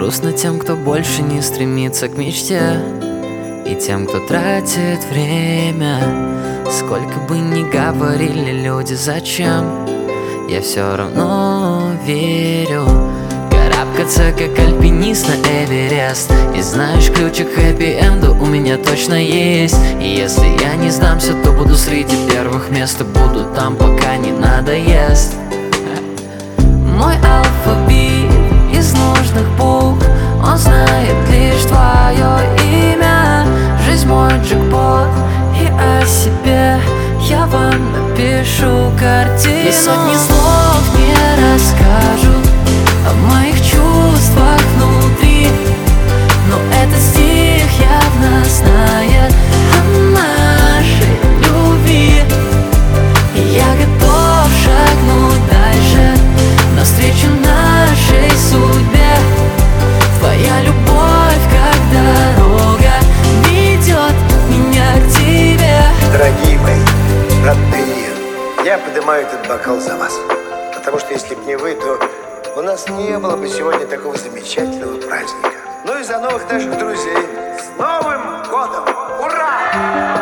Грустно тем, кто больше не стремится к мечте, и тем, кто тратит время. Сколько бы ни говорили люди зачем, я все равно верю. Карабкаться как альпинист на Эверест. И знаешь, ключик к хэппи-энду у меня точно есть. И если я не сдамся, то буду среди первых мест и буду там, пока не надоест. Мой алфавит из нужных букв, он знает лишь твое имя. Жизнь мой джекпот, и о себе я вам напишу картину. И сотни слов не расскажу о моих чувствах внутри, но этот стих явно знает о нашей любви. И я готов шагнуть дальше, навстречу нашей судьбе. Твоя любовь, как дорога, ведет меня к тебе. Дорогие мои, родные, я поднимаю этот бокал за вас, потому что если б не вы, то у нас не было бы сегодня такого замечательного праздника. Ну и за новых наших друзей. С Новым годом! Ура!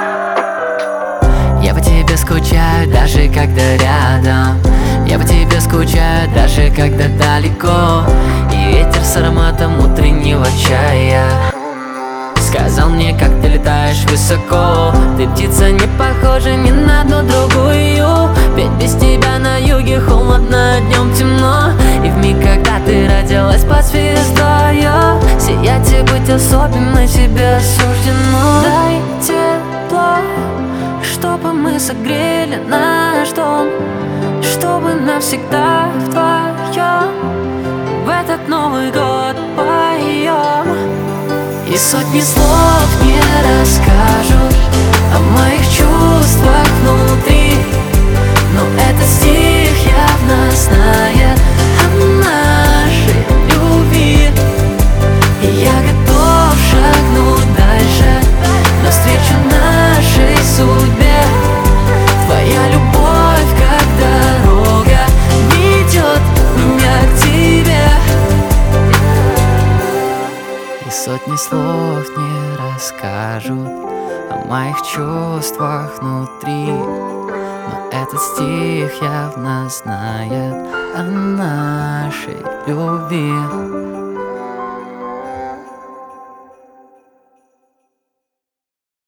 Я по тебе скучаю, даже когда рядом. Я по тебе скучаю, даже когда далеко. И ветер с ароматом утреннего чая сказал мне, как ты летаешь высоко. Ты птица, не похожа ни на одну другую. Ведь без тебя на юге холодно, днем темно. И в миг, когда ты родилась под звездою, сиять и быть особенной тебе суждено. Дай тепло, чтобы мы согрели наш дом, чтобы навсегда вдвоем в этот Новый год поем. И сотни слов не расскажут о моих чувствах внутри, но этот стих явно знает о нашей любви. И я готов шагнуть дальше, навстречу нашей судьбе. Твоя любовь, как дорога, ведет меня к тебе. И сотни слов не расскажут о моих чувствах внутри, но этот стих явно знает о нашей любви.